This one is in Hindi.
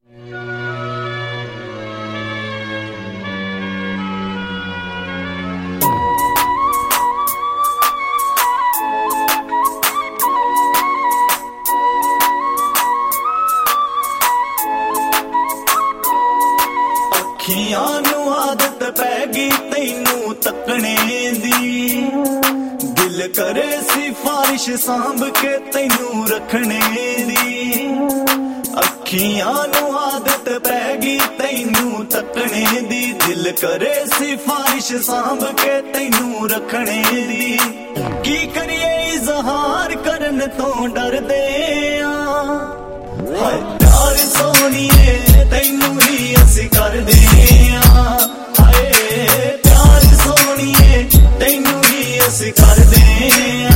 अखियां नू आदत पै गई तैनू तकने दी, दिल करे सिफारिश सांभ के तैनू रखने दी। अखियां नू आदत पै गई तैनू तकने दी, दिल करे सिफारिश सांभ के तैनू रखने दी। की करिए इजहार करन तो डरदे आ, हाय प्यार सोनिए तैनू ही असी करदे आ। हाय प्यार सोनिए तैनू ही असी करदे आ।